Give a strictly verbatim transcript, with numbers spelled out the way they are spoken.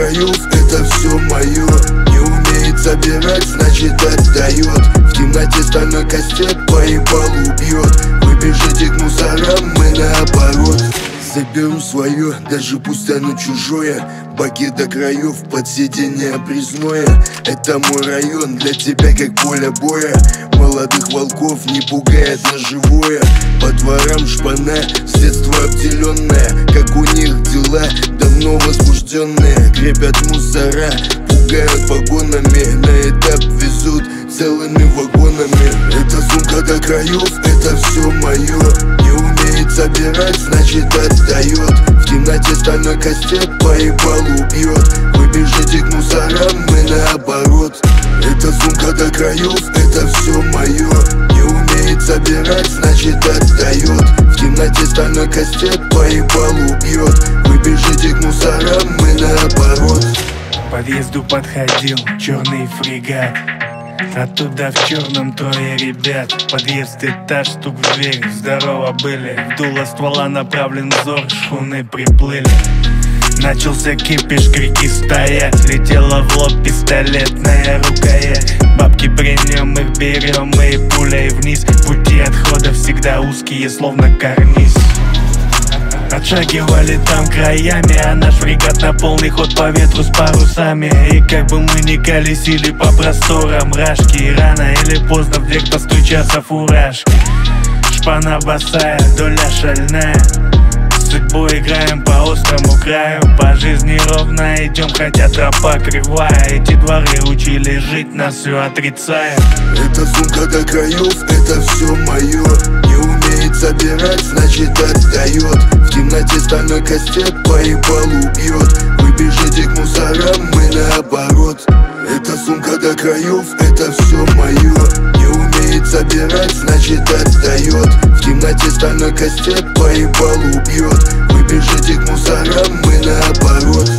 краев, это все мое. Не умеет собирать, значит отдает. В темноте стальной кастет по ебалу бьет. Вы бежите к мусорам, мы наоборот. Заберу свое, даже пусть оно чужое. Баки до краев, под сиденье обрезное. Это мой район, для тебя как поле боя. Молодых волков не пугает на живое. По дворам шпана, с детства обделенная. Как у них дела, давно возбужденные. Крепят мусора, пугают погонами. На этап везут целыми вагонами. Это сумка до краев, это все мое. Не умеет собирать, значит отдает. В темноте стальной кастет по ебалу бьет. Вы бежите к мусорам, мы наоборот. Это сумка до краев, это все мое. Не умеет собирать, значит отдает. В темноте стальной кастет по ебалу бьет. Вы бежите к мусорам, мы наоборот. К подъезду подходил черный фрегат. Оттуда в черном трое ребят. Подъезд, этаж, стук в дверь. Здорово были. В дуло ствола направлен взор. Шхуны приплыли. Начался кипиш, крики стоят. Летела в лоб пистолетная рукоять. Бабки при нем, их берем и пулей вниз. Пути отхода всегда узкие, словно карниз. Отшагивали там краями, а наш фрегат на полный ход по ветру с парусами. И как бы мы ни колесили по просторам рашки, рано или поздно в дверь постучатся фуражки. Шпана босая, доля шальная. С судьбой играем по острому краю. По жизни ровно идем, хотя тропа кривая. Эти дворы учили жить, нас все отрицая. Это сумка до краев, это все мое. Не умеет собирать, значит отдает. В темноте стальной кастет по ебалу бьет. Вы бежите к мусорам, мы наоборот. Это сумка до краев, это все мое. Не умеет собирать, значит отдает. В темноте стальной кастет по ебалу бьет. Вы бежите к мусорам, мы наоборот.